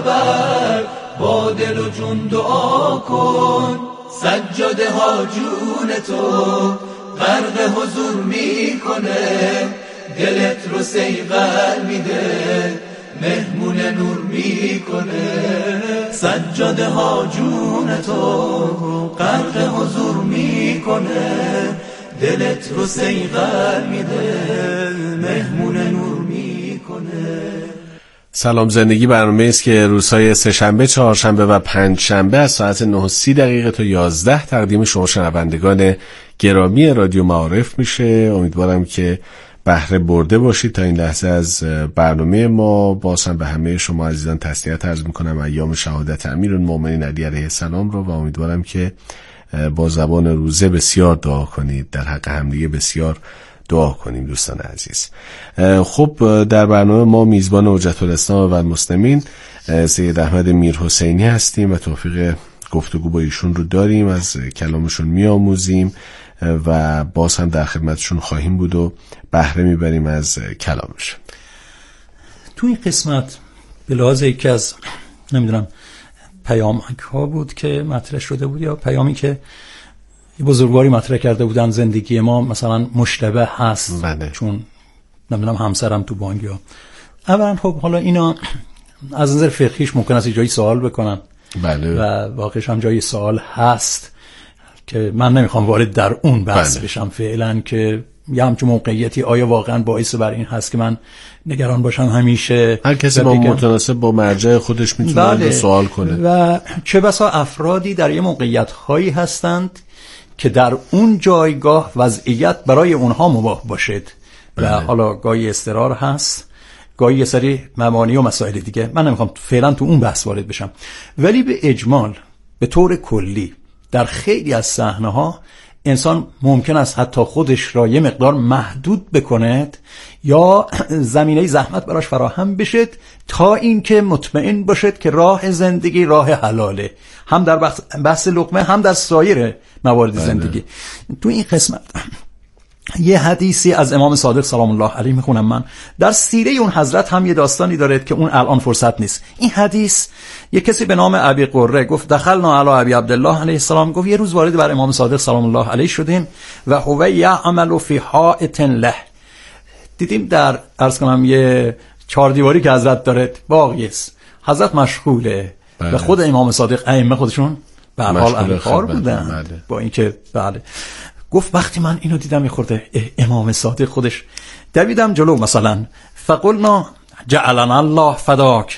خبر با دل و جون دعا کن. سجاده ها جون تو غرق حضور میکنه، دلت رو صیقل میده مهمون نور میکنه. سجاده ها جون تو غرق حضور میکنه، دلت رو صیقل میده مهمون نور میکنه. سلام زندگی برنامه است که روزهای سه‌شنبه، چهارشنبه و پنجشنبه از ساعت 9:30 تا 11 تقدیم شما شنوندگان گرامی رادیو معارف میشه. امیدوارم که بهره برده باشید. تا این لحظه از برنامه ما باز هم به همه شما عزیزان تسلیت عرض میکنم ایام شهادت امیرالمومنین علی علیه السلام رو و امیدوارم که با زبان روزه بسیار دعا کنید، در حق همدیگه بسیار دعا کنیم دوستان عزیز. خب در برنامه ما میزبان حجت الاسلام و المسلمین سید احمد میرحسینی هستیم و توفیق گفتگو با ایشون رو داریم، از کلامشون میآموزیم و باز هم در خدمتشون خواهیم بود و بهره میبریم از کلامشون. تو این قسمت به لحاظ یکی از نمیدونم پیامک ها بود که مطرح شده بود یا پیامی که بزرگواری مطرح کرده بودن زندگی ما مثلا مشتبه هست بله. چون نمیدونم همسرم تو بانک ها. اولا خب حالا اینا از نظر فقهیش ممکن است جایی سوال بکنن بله. و واقعش هم جایی سوال هست که من نمیخوام وارد در اون بحث بشم فعلا که یه همچون موقعیتی آیا واقعا باعث بر این هست که من نگران باشم همیشه. هر کسی با متناسب با مرجع خودش میتونه بله. سوال کنه و چه بسا افرادی در یه موقعیت هایی هستند که در اون جایگاه وضعیت برای اونها مباح باشد و حالا گاهی اضطرار هست، گاهی یه سری مبانی و مسائل دیگه. من نمیخوام فعلا تو اون بحث وارد بشم، ولی به اجمال به طور کلی در خیلی از صحنه‌ها انسان ممکن است حتی خودش را یه مقدار محدود بکند یا زمینه زحمت براش فراهم بشد تا اینکه مطمئن باشد که راه زندگی راه حلاله، هم در بحث لقمه هم در سایر موارد زندگی. تو این قسمت یه حدیثی از امام صادق سلام الله علیه میخونم من. در سیره اون حضرت هم یه داستانی داره که اون الان فرصت نیست. این حدیث یه کسی به نام ابی قره گفت دخلنا علی ابی عبدالله علیه السلام، گفت یه روز وارد بر امام صادق سلام الله علیه شدیم و هو یعمل فی حائط له. دیدیم در عرض کنم یه چهار دیواری که حضرت داره باغی است، حضرت مشغوله و خود امام صادق ائمه خودشون به هر حال اهل کار بودن با اینکه بله. گفت وقتی من اینو دیدم یه خورده امام صادق خودش دویدم جلو مثلا فقلنا جعلنا الله فداک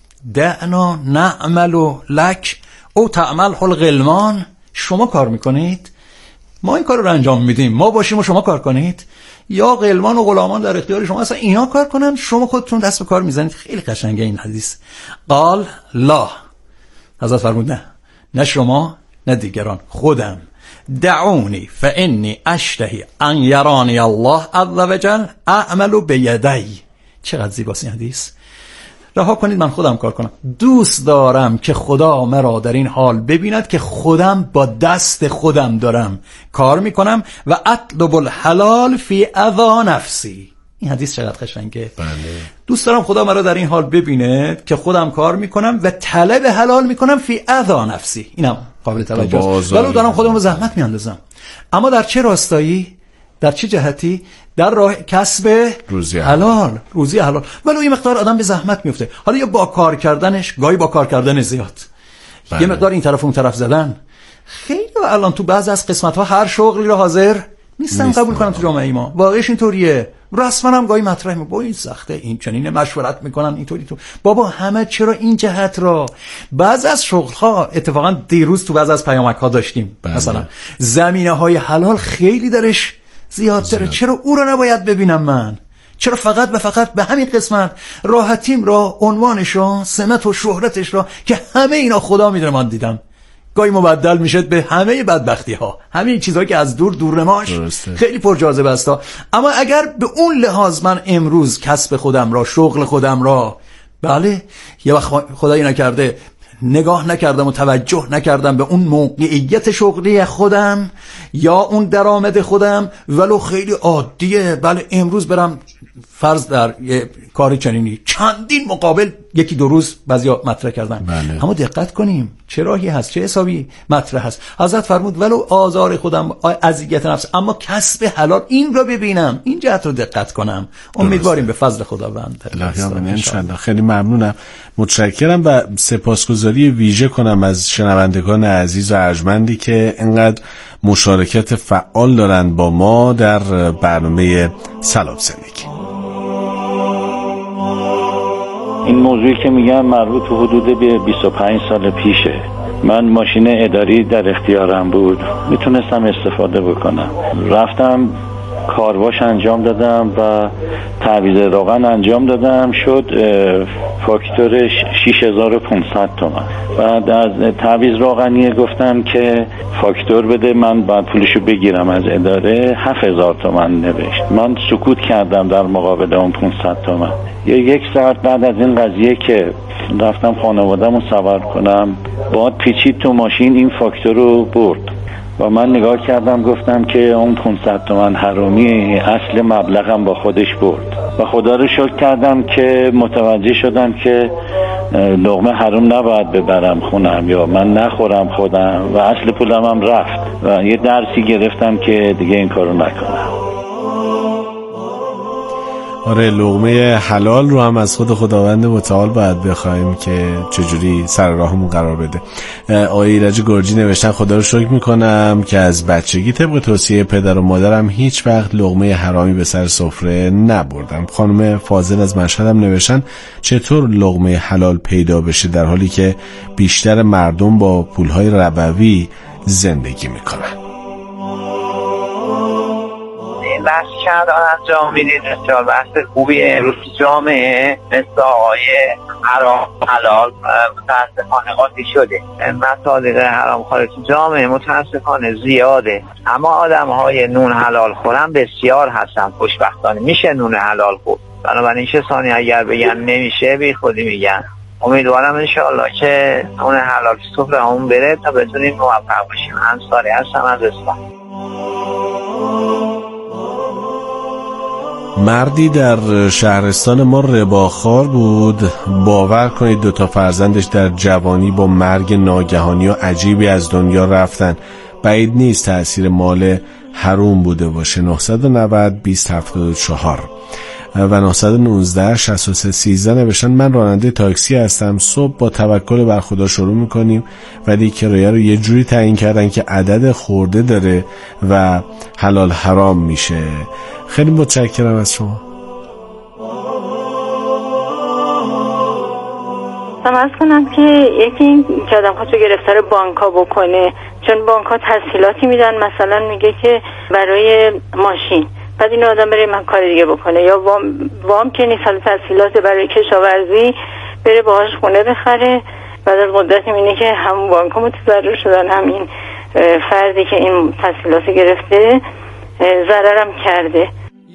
دعنا نعمل لک او تعمل الغلمان. شما کار میکنید ما این کار رو انجام میدیم، ما باشیم و شما کار کنید، یا غلمان و غلامان در اختیار شما اصلا اینا کار کنن شما خودتون دست به کار میزنید. خیلی قشنگه این حدیث. قال لا، حضرت فرمود نه شما نه دیگران، خودم. دعونی فانی اشتهی ان یرانی الله عز وجل اعمل بیدی. چقدر زیباست این حدیث. رها کنید من خودم کار کنم. دوست دارم که خدا مرا در این حال ببیند که خودم با دست خودم دارم کار میکنم و اطلب الحلال فی اذا نفسی. این حدیث چقدر قشنگه. بله. دوست دارم خدا مرا در این حال ببیند که خودم کار میکنم و طلب حلال میکنم فی اذا نفسی. اینم قابل توجه است. ولی دارم خودم رو زحمت میاندازم، اما در چه راستایی، در چه جهتی؟ در راه کسب روزی حلال، روزی حلال. ولی یه مقدار آدم به زحمت میفته، حالا یا با کار کردنش، گاهی با کار کردن زیاد بله. یه مقدار این طرف اون طرف زدن. خیلی الان تو بعض از قسمت‌ها هر شغلی رو حاضر نیستن قبول کنم تو جامعه ما. واقعش اینطوریه. رسما هم گاهی مطرح میگه با این سخته، این چنین مشورت میکنن اینطوری تو. بابا همه چرا این جهت را؟ بعض از شغل‌ها اتفاقا دیروز تو بعض از پیامک‌ها داشتیم بله. مثلا زمینه‌های حلال خیلی درش زیادتره. چرا او رو نباید ببینم من؟ چرا فقط و فقط به همین قسمت راحتیم را، عنوانش را، سمت و شهرتش را که همه اینا خدا میدونه من دیدم گاهی مبدل میشه به همه بدبختی ها، همین چیزهایی که از دور نماش خیلی پر جاذبه است. اما اگر به اون لحاظ من امروز کسب خودم را، شغل خودم را، بله یه وقت خدایی نکرده نگاه نکردم و توجه نکردم به اون موقعیت شغلی خودم یا اون درآمد خودم، ولو خیلی عادیه، بله امروز برم فرض در یه کار چنینی چندین مقابل یکی دو روز بعضیا مطرح کردن. بله. اما دقت کنیم چه راهی هست، چه حسابی مطرح هست. حضرت فرمود ولو آزار خودم، اذیت نفس، اما کسب حلال این رو ببینم، این جهت رو دقت کنم. امیدواریم به فضل خداوند. انشالله. خیلی ممنونم، متشکرم و سپاسگزاری ویژه کنم از شنوندگان عزیز و ارجمندی که انقدر مشارکت فعال دارن با ما در برنامه سلام زندگی. این موضوعی که میگم مربوط به حدود 25 سال پیشه. من ماشین اداری در اختیارم بود، میتونستم استفاده بکنم. رفتم کارواش انجام دادم و تعویض روغن انجام دادم، شد فاکتور 6500 تومان. بعد از تعویض روغنی گفتم که فاکتور بده، من بعد پولشو بگیرم از اداره. 7000 تومان نوشت. من سکوت کردم در مقابل اون 500 تومان. یک ساعت بعد از این قضیه که رفتم خانواده‌مو سوار کنم، باد پیچید تو ماشین، این فاکتور رو برد و من نگاه کردم گفتم که اون 500 تومان حرامی اصل مبلغم با خودش برد و خدا رو شکر کردم که متوجه شدم که لقمه حرام نباید ببرم خونم یا من نخورم خودم و اصل پولم هم رفت و یه درسی گرفتم که دیگه این کارو نکنم. آره، لقمه حلال رو هم از خود خداوند متعال باید بخوایم که چجوری سر راهمون قرار بده. آقای ایرج گرجی نوشتن خدا رو شکر میکنم که از بچگی طبق توصیه پدر و مادرم هیچ وقت لقمه حرامی به سر سفره نبردم. خانم فاضل از مشهدم نوشتن چطور لقمه حلال پیدا بشه در حالی که بیشتر مردم با پولهای ربوی زندگی میکنن. بحث چند انجام میدید بسیار بحث خوبی. امروز جامعه مثل آقای حرام حلال متاسفانه قاطی شده. مصادیق حرام خارج جامعه متاسفانه زیاده، اما آدم های نون حلال خورن بسیار هستن. خوشبختانه میشه نون حلال خورد. بنابراین کسانی اگر بگن نمیشه بی خودی میگن. امیدوارم انشاءالله که نون حلال سفره همون بره تا بتونیم موفق باشیم. انصاری هستم از اسلام. مردی در شهرستان ما رباخوار بود. باور کنید 2 فرزندش در جوانی با مرگ ناگهانی و عجیبی از دنیا رفتن. بعید نیست تأثیر مال حروم بوده باشه. 990 2074 و 919 63 13 نوشتن من راننده تاکسی هستم. صبح با توکل بر خدا شروع میکنیم ولی کرایه رو یه جوری تعیین کردن که عدد خورده داره و حلال حرام میشه. خیلی متشکرم از شما. سمعت کنم که یکی این که آدم خودشو گرفتار بانکا بکنه، چون بانکا تسهیلاتی میدن، مثلا میگه که برای ماشین، بعد این آدم بره من کار دیگه بکنه، یا وام که نیست، حالا تسهیلات برای کشاورزی بره باهاش خونه بخره، بعد از مدتی میینه که هم بانکا متضرر شدن، همین فردی که این تسهیلات گرفته ضررم کرده.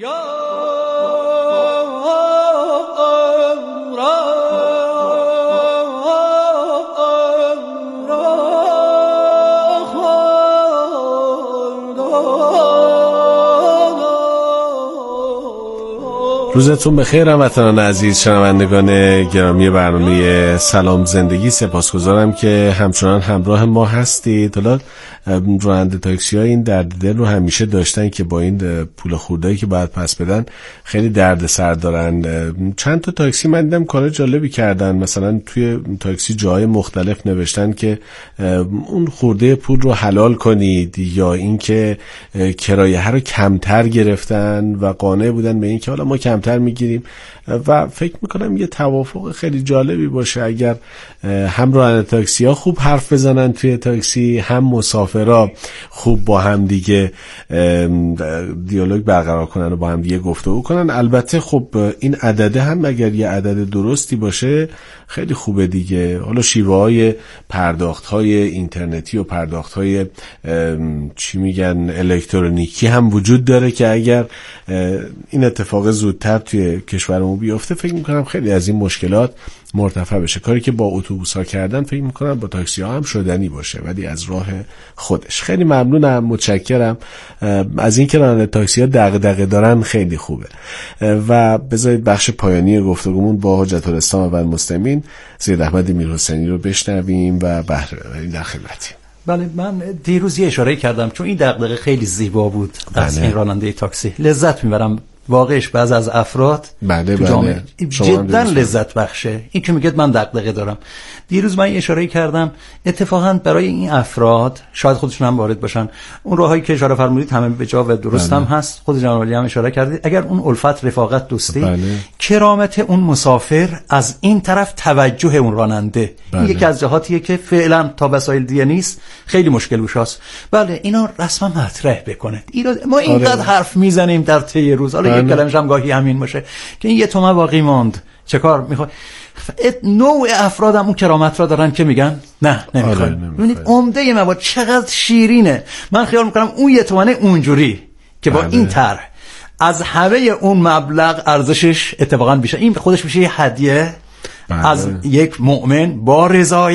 روزتون بخیر هموطنان عزیز، شنوندگان گرامی برنامه سلام زندگی. سپاسگزارم که همچنان همراه ما هستید. حالا راننده تاکسی ها این درد دل رو همیشه داشتن که با این پول خوردهایی که باید پس بدن خیلی درد سر دارن. چند تا تاکسی من دیدم کار جالبی کردن، مثلا توی تاکسی جای مختلف نوشتن که اون خورده پول رو حلال کنید، یا این که کرایه رو کمتر گرفتن و قانع بودن به این که حالا ما کمتر میگیریم. و فکر میکنم یه توافق خیلی جالبی باشه اگر هم راننده تاکسی ها خوب حرف بزنن توی تاکسی، هم مسافرها خوب با هم دیگه دیالوگ برقرار کنن و با هم دیگه گفتگو کنن. البته خب این عدده هم اگر یه عدد درستی باشه خیلی خوبه دیگه. حالا شیوه های پرداخت های اینترنتی و پرداخت های چی میگن الکترونیکی هم وجود داره که اگر این اتفاق زودتر توی کشورمون بیفته فکر میکنم خیلی از این مشکلات مرتفع بشه. کاری که با اتوبوس ها کردن فکر میکنم با تاکسی ها هم شدنی باشه، ولی از راه خودش. خیلی ممنونم، متشکرم از اینکه راننده تاکسی ها دغدغه دارن، خیلی خوبه. و بذارید بخش پایانی گفتگومون با حجت الاسلام و المسلمین سید احمد میرحسینی رو بشنویم و بهره ببریم. در خدمتیم. بله، من دیروز یه اشاره کردم چون این دغدغه خیلی زیبا بود از این راننده تاکسی. لذت میبرم واقعش بعض از افراد تو جامعه جدا لذت بخشه. این که میگه من دغدغه دارم. دیروز من اشاره کردم اتفاقا برای این افراد شاید خودشون هم وارد باشن اون راهایی که اشاره فرمودید همه به جا و درست هم هست. خود جناب عالی هم اشاره کردید. اگر اون الفت، رفاقت، دوستی، کرامت اون مسافر از این طرف توجه اون راننده، این یکی از جهاتیه که فعلا تا وسایل دیگه نیست خیلی مشکل گوشاست. بله، اینا رسما مطرح بکنه. ما اینقدر حرف میزنیم در طی روز، حالا یک کلمش هم گاهی همین باشه که این یه تومه باقی ماند، چه کار میخواد. نوع افرادم اون کرامت را دارن که میگن نه نمیخوام. ببینید عمده مواد چقدر شیرینه. من خیال میکنم اون یه تومنه اونجوری که با این طرح از همه اون مبلغ ارزشش اتفاقا بیشتر، این خودش میشه یه هدیه از یک مؤمن با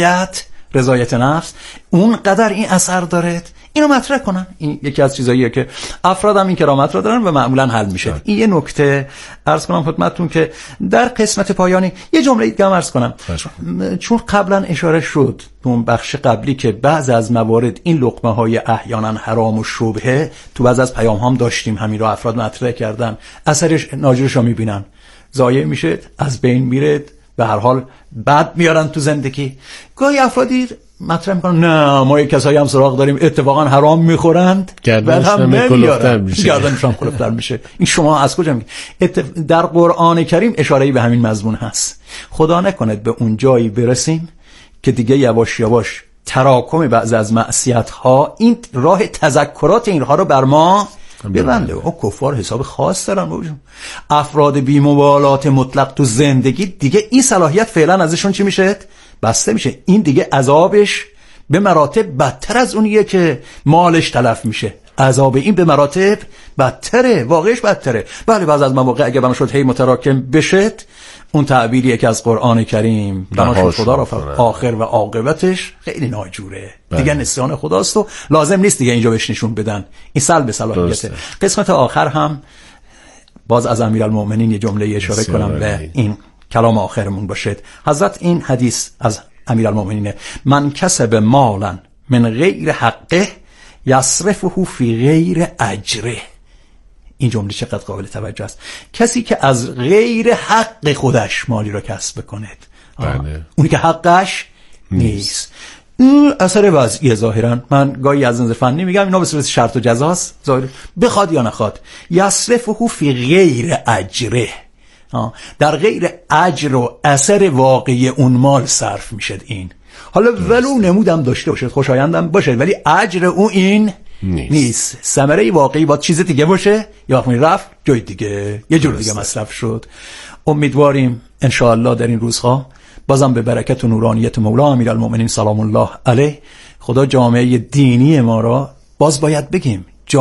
رضایت نفس. اون قدر این اثر داره. اینو مطرح کنن. این یکی از چیزاییه که افراد هم این کرامت رو دارن و معمولا حل میشه. این یه نکته عرض کنم خدمتتون که در قسمت پایانی یه جمله دیگه هم عرض کنم، چون قبلا اشاره شد تو اون بخش قبلی که بعض از موارد این لقمه های احیانا حرام و شبهه تو بعض از پیام هم داشتیم، همین رو افراد مطرح کردن، اثرش ناجورش رو میبینن، ضایع میشه، از بین میره، به هر حال بد میارن تو زندگی. گاهی افرادی مطرح میکنن نه ما یک کسایی هم سراغ داریم اتفاقا حرام میخورند، گردنشون کلفتر میشه. این شما از کجا میگید؟ در قرآن کریم اشاره‌ای به همین مضمون هست. خدا نکند به اون جایی برسیم که دیگه یواش یواش تراکم بعض از معصیت ها این راه تذکرات اینها رو بر ما ببنده. او کفار حساب خاص دارن باشون. افراد بی مبالات مطلق تو زندگی دیگه این صلاحیت فعلا ازشون چی میشه؟ بسته میشه. این دیگه عذابش به مراتب بدتر از اونیه که مالش تلف میشه. عذاب این به مراتب بدتره، واقعش بدتره. بله بعض از مواقع اگه بنا شد هی متراکم بشه، اون تعبیریه که از قرآن کریم بنا شد خدا را آخر و عاقبتش خیلی ناجوره. دیگه نسیان خداست و لازم نیست دیگه اینجا بهش نشون بدن. این سلب صلاحیته. قسمت آخر هم باز از امیرالمومنین یه جمله اشاره کنم به این کلام آخرمون باشد. حضرت این حدیث از امیرالمومنین: من کسب مالا من غیر حقه یصرفه فی غیر اجره. این جمله چقدر قابل توجه است. کسی که از غیر حق خودش مالی را کسب کند، اونی که حقش نیست، این اثر وضعی ظاهرا. من گاهی از نظر فنی میگم اینا به صورت شرط و جزاست، ظاهر بخواد یا نخواد. یصرفه فی غیر اجره، در غیر اجر و اثر واقعی اون مال صرف میشد. این حالا ولو نمودم داشته باشد، خوشایندم باشد، ولی اجر او این نیست. ثمره واقعی باید چیز دیگه باشه، یا وقتی رفت جای دیگه یه جور دیگه مصرف شد. امیدواریم انشاءالله در این روزها بازم به برکت و نورانیت مولا امیرالمومنین سلام الله علیه خدا جامعه دینی ما را، باز باید بگیم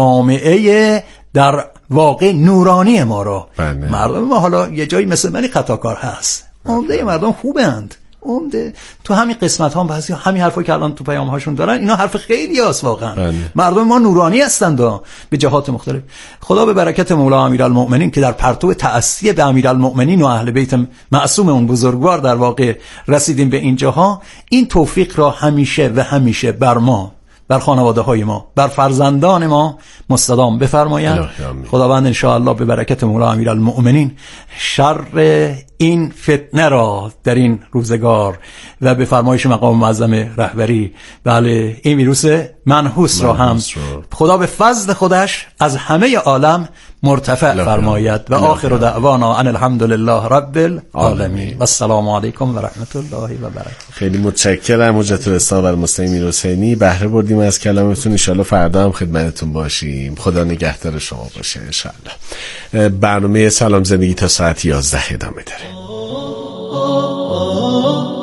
جامعه در واقع نورانی ما را، مردم ما حالا یه جایی مثل منی خطاکار هست، عمده مردم خوبند، عمده تو همین قسمت ها بعضی همین حرفایی که الان تو پیام هاشون دارن اینا حرف خیلی هست واقعا. مردم ما نورانی هستند به جهات مختلف. خدا به برکت مولا امیرالمومنین که در پرتو تأسی به امیرالمومنین و اهل بیت معصوم اون بزرگوار در واقع رسیدیم به این جاها، این توفیق را همیشه و همیشه بر ما، بر خانواده های ما، بر فرزندان ما مستدام بفرماید. خداوند انشاءالله به برکت مولا امیرالمومنین شر این فتنه را در این روزگار و به فرمایش مقام معظم رهبری، بله این ویروس منحوس را هم خدا به فضل خودش از همه عالم مرتفع فرماید. و آخر دعوانا ان الحمدلله رب العالمین و السلام علیکم و رحمت الله و برکاته. خیلی متشکرم حجت الاسلام و المسلمین میرحسینی. بهره بردیم از کلامتون. ان شاءالله فردا هم خدمتتون باشیم. خدا نگهدار شما باشه ان شاءالله. برنامه سلام زندگی تا ساعت 11 ادامه داره.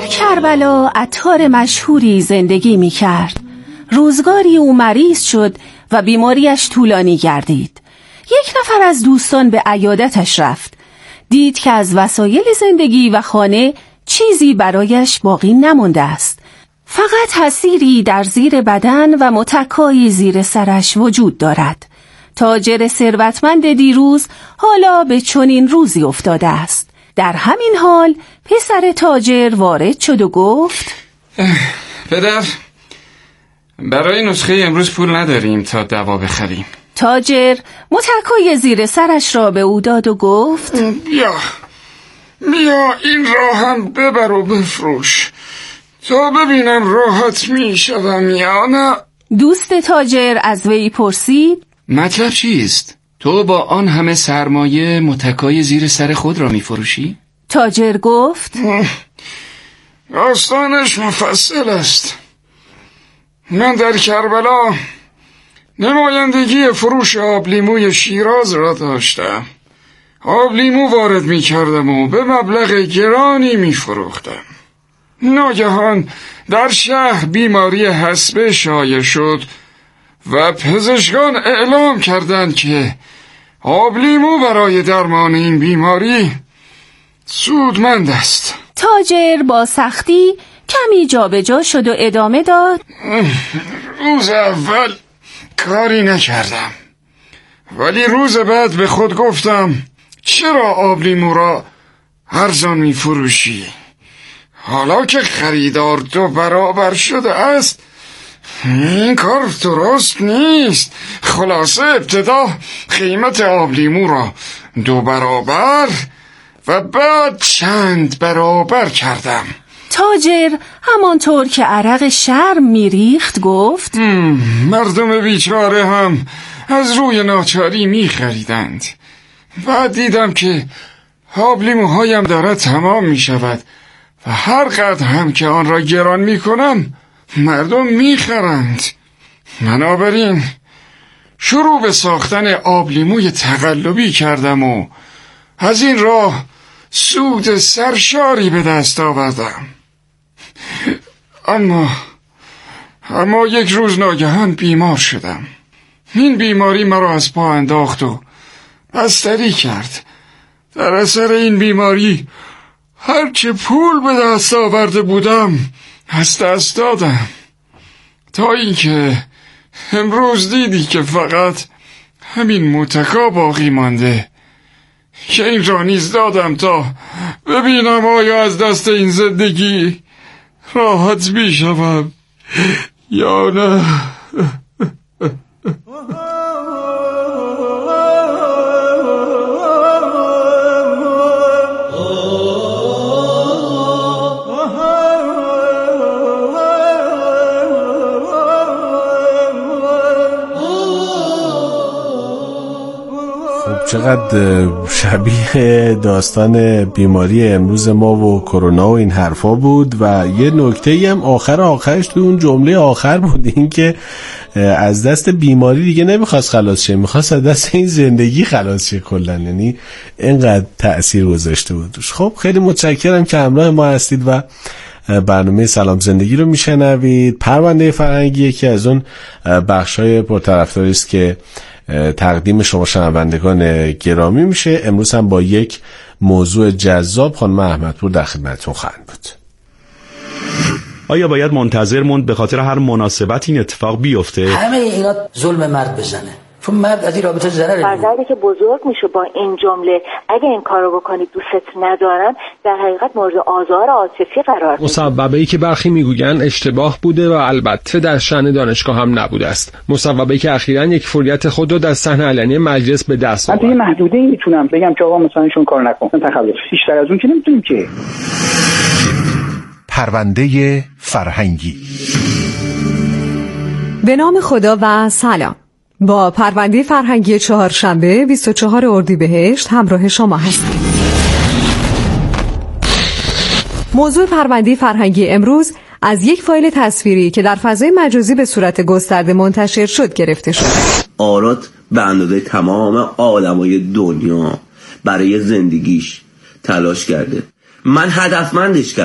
کربلا عطار مشهوری زندگی می کرد. روزگاری او مریض شد و بیماریش طولانی گردید. یک نفر از دوستان به عیادتش رفت. دید که از وسایل زندگی و خانه چیزی برایش باقی نمانده است. فقط حصیری در زیر بدن و متکایی زیر سرش وجود دارد. تاجر ثروتمند دیروز حالا به چنین روزی افتاده است. در همین حال پسر تاجر وارد شد و گفت: پدر، برای نسخه امروز پول نداریم تا دوا بخریم. تاجر متکای زیر سرش را به او داد و گفت: بیا این را هم ببر و بفروش تا ببینم راحت می شدم یا نه. دوست تاجر از وی پرسید: مطلب چیست؟ تو با آن همه سرمایه متکای زیر سر خود را می فروشی؟ تاجر گفت: داستانش مفصل است. من در کربلا نمایندگی فروش آبلیموی شیراز را داشتم. آبلیمو وارد می کردم و به مبلغ گرانی می فروختم. ناگهان در شهر بیماری حصبه شایع شد و پزشکان اعلام کردند که آبلیمو برای درمان این بیماری سودمند است. تاجر با سختی کمی جابجا شد و ادامه داد: روز اول کاری نکردم، ولی روز بعد به خود گفتم چرا آبلیمو را ارزان می فروشی؟ حالا که خریدار 2 برابر شده است این کار درست نیست. خلاصه ابتدا قیمت آبلیمو را 2 برابر و بعد چند برابر کردم. تاجر همانطور که عرق شرم میریخت گفت: مردم بیچاره هم از روی ناچاری میخریدند. بعد دیدم که آبلیموهایم دارد تمام میشود و هر قدر هم که آن را گران میکنم مردم میخرند. بنابراین شروع به ساختن آبلیموی تقلبی کردم و از این راه سود سرشاری به دست آوردم. اما یک روز ناگهان بیمار شدم. این بیماری مرا از پا انداخت و بستری کرد. در اثر این بیماری هرچه پول به دست آورده بودم از دست دادم، تا اینکه امروز دیدی که فقط همین متکا باقی مانده که این را نیز دادم تا ببینم آیا از دست این زندگی راحت میشوم یا نه. چقدر شبیه داستان بیماری امروز ما و کرونا و این حرفا بود. و یه نکته‌ای هم آخرش توی اون جمله آخر بود، این که از دست بیماری دیگه نمیخواست خلاص شه، میخواست از دست این زندگی خلاص شه کلن. یعنی اینقدر تأثیر گذاشته بود. خب خیلی متشکرم که همراه ما هستید و برنامه سلام زندگی رو میشنوید. پرونده فرهنگی یکی از اون بخشای پرطرفداری است که تقدیم شما شنوندگان گرامی میشه. امروز هم با یک موضوع جذاب خانم احمدپور در خدمتتون خواهند بود. آیا باید منتظر موند به خاطر هر مناسبت این اتفاق بیفته؟ همه اینا ظلم مرد بزنه، چون مرد از این رابطه ضرره. فرزندی که بزرگ میشه با این جمله اگه این کارو بکنی دوست ندارم، در حقیقت مورد آزار عاطفی قرار میگیره. مصوبه‌ای که برخی میگویند اشتباه بوده و البته در شأن دانشگاه هم نبوده است. مصوبه‌ای که اخیراً یک فوریت خود رو در صحن علنی مجلس به دست آورد. من توی محدوده‌ای میتونم بگم که آقا مثلا ایشون کار نکن، تخلف. بیشتر از اون که نمیتونیم که. پرونده فرهنگی. به نام خدا و سلام. با پرونده فرهنگی چهارشنبه 24 اردیبهشت همراه شما هستیم. موضوع پرونده فرهنگی امروز از یک فایل تصویری که در فضای مجازی به صورت گسترده منتشر شد گرفته شد. آراد به اندازه تمام آدمای دنیا برای زندگیش تلاش کرده. من هدفمندش کردم.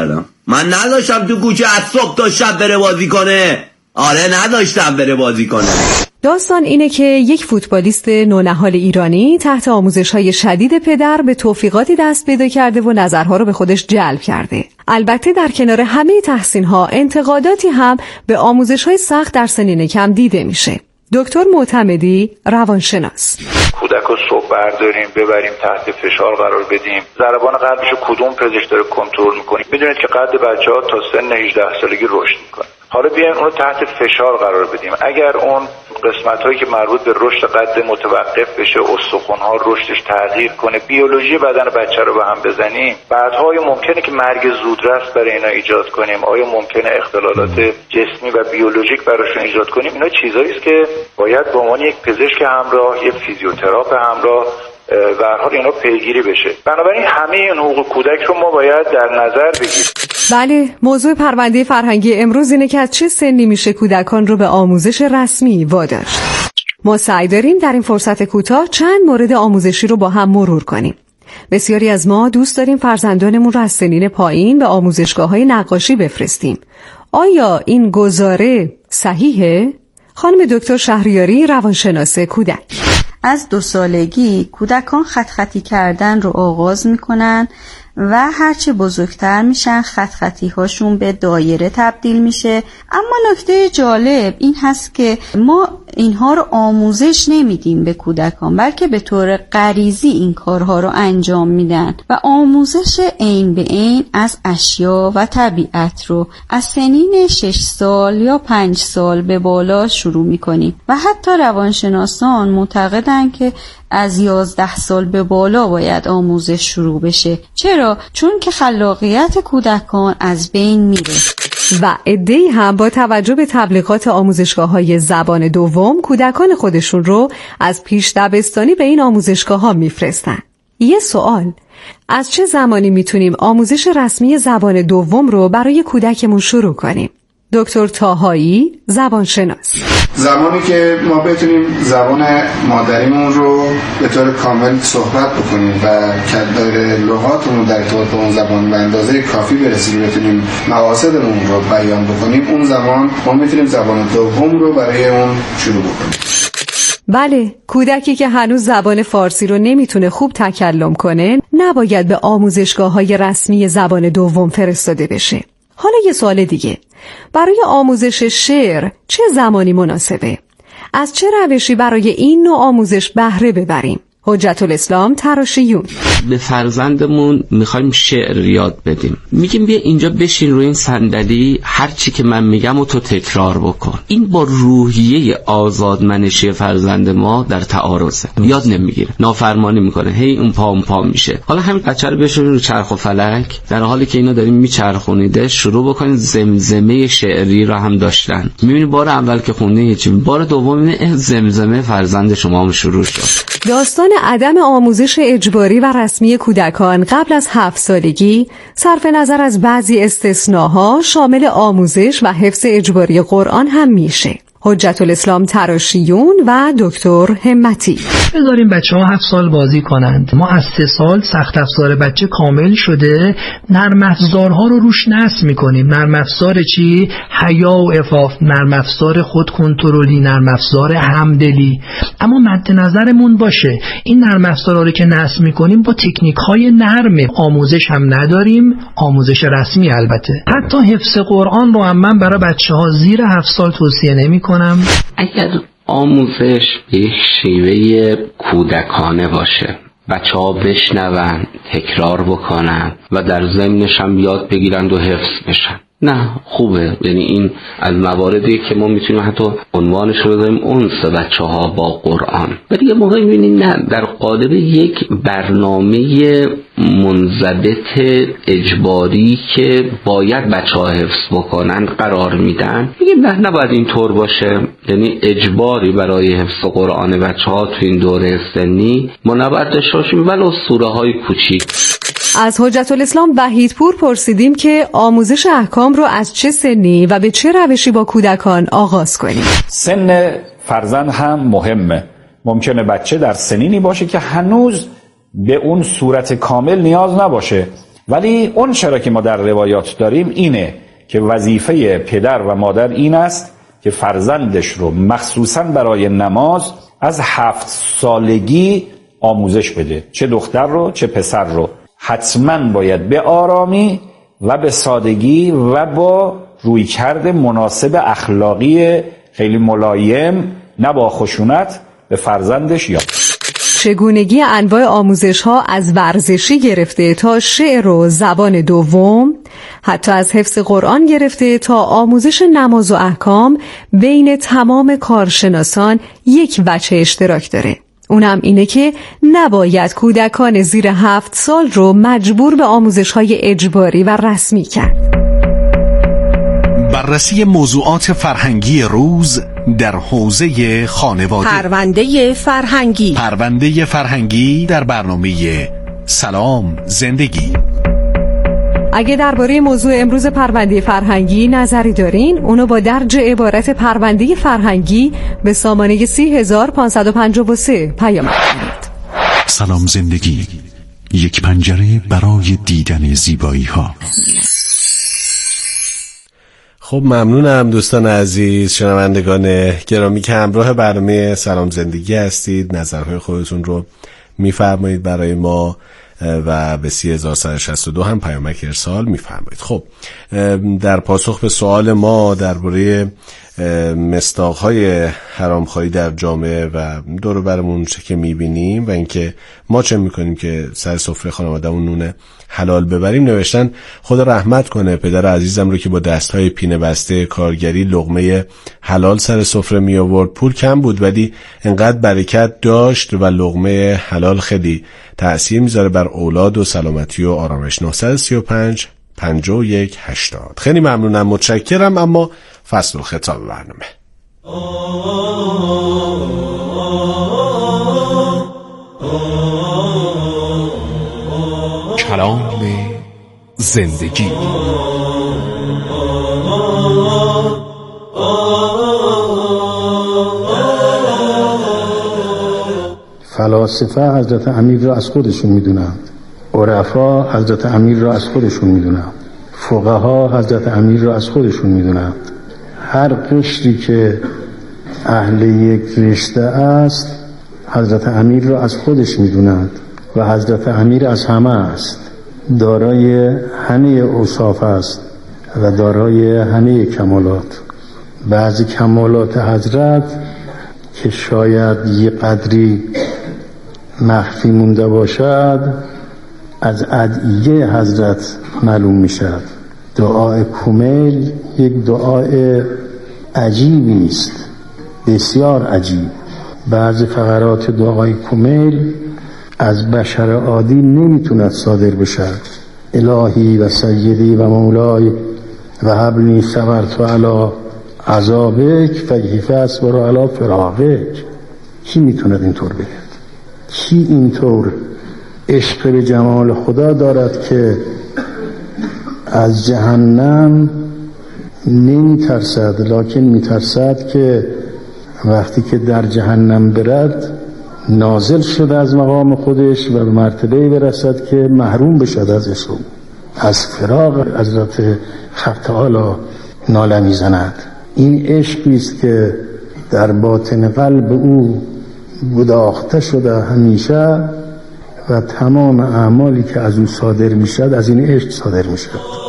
من نداشتم تو کوچه از صبح تا شب بره بازی کنه. آره نداشتم بره بازی کنه. داستان اینه که یک فوتبالیست نونهال ایرانی تحت آموزش‌های شدید پدر به توفیقاتی دست پیدا کرده و نظرها رو به خودش جلب کرده. البته در کنار همه تحسین‌ها انتقاداتی هم به آموزش‌های سخت در سنین کم دیده میشه. دکتر معتمدی، روانشناس: کودک رو صبح برداریم ببریم تحت فشار قرار بدیم، ضربان قلبش رو کدوم پزشک داره کنترل می‌کنه؟ بدونید که قد بچه‌ها تا سن 18 سالگی رشد می‌کنه. حالا بیایم اون رو تحت فشار قرار بدیم. اگر اون قسمت‌هایی که مربوط به رشد قد متوقف بشه، استخوان‌ها رشدش تغییر کنه، بیولوژی بدن بچه رو به هم بزنیم، بعدها آیا ممکنه که مرگ زودرس برای اینا ایجاد کنیم؟ آیا ممکنه اختلالات جسمی و بیولوژیک براشون ایجاد کنیم؟ اینا چیزایی است که باید به عنوان یک پزشک همراه، یک فیزیوتراپ همراه و هر حال اینا پیگیری بشه. بنابراین همه این حقوق کودک رو ما باید در نظر بگیریم. بله، موضوع پرونده فرهنگی امروز اینه که از چه سنی میشه کودکان رو به آموزش رسمی واداشت. ما سعی داریم در این فرصت کوتاه چند مورد آموزشی رو با هم مرور کنیم. بسیاری از ما دوست داریم فرزندانمون رو از سنین پایین به آموزشگاه‌های نقاشی بفرستیم. آیا این گزاره صحیحه؟ خانم دکتر شهریاری، روانشناس کودک: از 2 سالگی کودکان خطی کردن رو آغاز میکنن و هرچه بزرگتر میشن خطی هاشون به دایره تبدیل میشه. اما نکته جالب این هست که ما اینها رو آموزش نمیدیم به کودکان، بلکه به طور غریزی این کارها رو انجام میدن و آموزش عین به عین از اشیا و طبیعت رو از سنین 6 سال یا 5 سال به بالا شروع میکنیم و حتی روانشناسان معتقدن که از 11 سال به بالا باید آموزش شروع بشه. چرا؟ چون که خلاقیت کودکان از بین میره. و عده‌ای هم با توجه به تبلیغات آموزشگاه‌های زبان دوم کودکان خودشون رو از پیش دبستانی به این آموزشگاه‌ها میفرستن. یه سوال: از چه زمانی میتونیم آموزش رسمی زبان دوم رو برای کودکمون شروع کنیم؟ دکتر طاهایی، زبانشناس: زمانی که ما بتونیم زبان مادریمون رو به طور کامل صحبت بکنیم و کدر لغاتمون در ارتباط با اون زبان به اندازه کافی برسیم بتونیم مقاصدمون رو بیان بکنیم، اون زمان ما میتونیم زبان دوم رو برای اون شروع بکنیم. بله، کودکی که هنوز زبان فارسی رو نمیتونه خوب تکلم کنه نباید به آموزشگاه‌های رسمی زبان دوم فرستاده بشه. حالا یه سوال دیگه: برای آموزش شعر چه زمانی مناسبه؟ از چه روشی برای این نوع آموزش بهره ببریم؟ حجت الاسلام تراشیون: به فرزندمون میخوایم شعر یاد بدیم، میگیم بیا اینجا بشین روی این صندلی، هر چی که من میگم و تو تکرار بکن. این با روحیه آزادمنشی فرزند ما در تعارضه، یاد نمیگیره، نافرمانی میکنه، هی اون پا میشه. حالا همین بچه رو بشونیم رو چرخ و فلک، در حالی که اینا داریم میچرخونیده، شروع بکنید زمزمه شعری رو هم داشتن. میبینی بار اول که خونده یه چیز، بار دوم اینه زمزمه فرزند شما هم شروع شد. داستان عدم آموزش اجباری و رسمی کودکان قبل از 7 سالگی صرف نظر از بعضی استثناها شامل آموزش و حفظ اجباری قرآن هم میشه. حجت الاسلام تراشیون و دکتر همتی: بذاریم بچه‌ها 7 سال بازی کنند. ما از 3 سال سخت افزار بچه کامل شده، نرم افزارها رو روش نصب می‌کنیم. نرم افزار چی؟ حیا و عفاف، نرم افزار خود کنترلی، نرم افزار همدلی. اما مد نظرمون باشه این نرم افزارها رو که نصب می‌کنیم با تکنیک‌های نرم، آموزش هم نداریم، آموزش رسمی البته. حتی حفظ قرآن رو هم من برای بچه‌ها زیر 7 سال توصیه نمی‌کنم. اگر آموزش به یک شیوه کودکانه باشه، بچه ها بشنون، تکرار بکنن و در ضمنش هم یاد بگیرند و حفظ بشن، نه خوبه. یعنی این از مواردی که ما میتونیم حتی عنوانش رو بذاریم انس بچه ها با قرآن. ولی یه موقع میبینیم نه، در قالب یک برنامه منضبط اجباری که باید بچه ها حفظ بکنن قرار میدن، میگیم نه، نباید اینطور باشه. یعنی اجباری برای حفظ قرآن بچه ها تو این دوره سنی ما نباید داشته باشیم، ولو سوره های کوچیک. از حجت الاسلام وحیدپور پرسیدیم که آموزش احکام رو از چه سنی و به چه روشی با کودکان آغاز کنیم. سن فرزند هم مهمه. ممکنه بچه در سنینی باشه که هنوز به اون صورت کامل نیاز نباشه، ولی اون چرا که ما در روایات داریم اینه که وظیفه پدر و مادر این است که فرزندش رو مخصوصاً برای نماز از 7 سالگی آموزش بده، چه دختر رو چه پسر رو. حتماً باید به آرامی و به سادگی و با رویکرد مناسب اخلاقی خیلی ملایم، نه با خشونت، به فرزندش یاد. چگونگی انواع آموزش ها از ورزشی گرفته تا شعر و زبان دوم، حتی از حفظ قرآن گرفته تا آموزش نماز و احکام بین تمام کارشناسان یک وجه اشتراک داره. اونم اینه که نباید کودکان زیر 7 سال رو مجبور به آموزش های اجباری و رسمی کرد. بررسی موضوعات فرهنگی روز در حوزه خانواده. پرونده فرهنگی در برنامه سلام زندگی. اگه درباره موضوع امروز پرونده فرهنگی نظری دارین، اونو با درج عبارت پرونده فرهنگی به سامانه 30553 پیام کنید. سلام زندگی، یک پنجره برای دیدن زیبایی ها. خب ممنونم دوستان عزیز، شنوندگان گرامی که همراه برنامه سلام زندگی هستید. نظرهای خودتون رو میفرمایید برای ما و به 30162 هم پیامک ارسال میفرمایید. خب در پاسخ به سوال ما درباره مصداق‌های حرامخواهی در جامعه و دور و برمون چه که میبینیم و اینکه ما چه میکنیم که سر سفره خانواده‌مون نون حلال ببریم، نوشتن خدا رحمت کنه پدر عزیزم رو که با دستهای پینه بسته کارگری لقمه حلال سر سفره می آورد. پول کم بود ولی انقدر برکت داشت و لقمه حلال خیلی تأثیر میذاره بر اولاد و سلامتی و آرامش. 935 51 80. خیلی ممنونم، متشکرم. اما فصل الخطاب برنامه کلام زندگی. فلاسفه حضرت امیر را از خودشون میدونند، عرفا حضرت امیر را از خودشون میدونند، فقها حضرت امیر را از خودشون میدونند. هر قشری که اهل یک رشته است حضرت امیر را از خودش میدونند و حضرت امیر از همه است، دارای همه اوصاف است و دارای همه کمالات. بعضی کمالات حضرت که شاید یه قدری مخفی مونده باشد از ادعیه حضرت معلوم میشد. دعای کمیل یک دعای عجیبی است، بسیار عجیب. بعضی فقرات دعای کمیل از بشر عادی نمیتوند صادر بشد. الهی و سیدی و مولای و حبنی صبرت علی عذابک فکیف اصبر علی فراقک. کی میتوند اینطور بگه؟ کی اینطور عشق به جمال خدا دارد که از جهنم نمی ترسد، لکن می ترسد که وقتی که در جهنم برد نازل شد از مقام خودش و به مرتبه برسد که محروم بشد از عشق، از فراق حضرت حق تعالی ناله می زند. این عشقی است که در باطن قلب او گداخته شده همیشه و تمام اعمالی که از او صادر می شد از این عشق صادر می شد.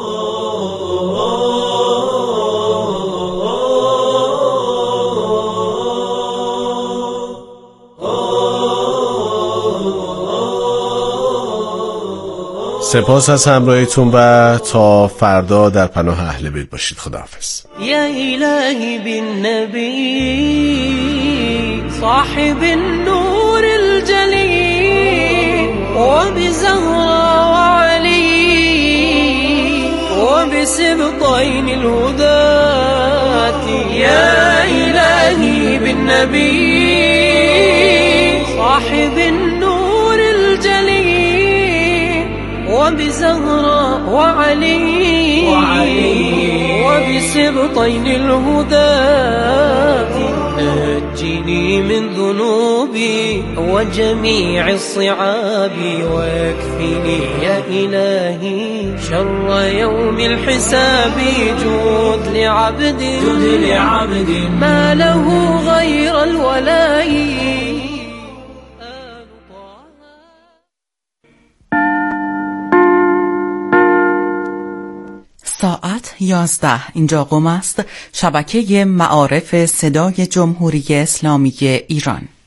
سپاس از همراهیتون و تا فردا در پناه اهل بیت باشید. خداحافظ. یا الهی بالنبی صاحب النور الجلی و بزهرا و علی و بسبطین الهدات. یا الهی بالنبی صاحب النور الجلی وبزهراء وعلي وبسبطين الهداة. نجني من ذنوبي وجميع الصعاب واكفني يا إلهي شر يوم الحساب جود لعبد ما له غير الولاء. ساعت 11 اینجا قم است، شبکه معارف صدای جمهوری اسلامی ایران.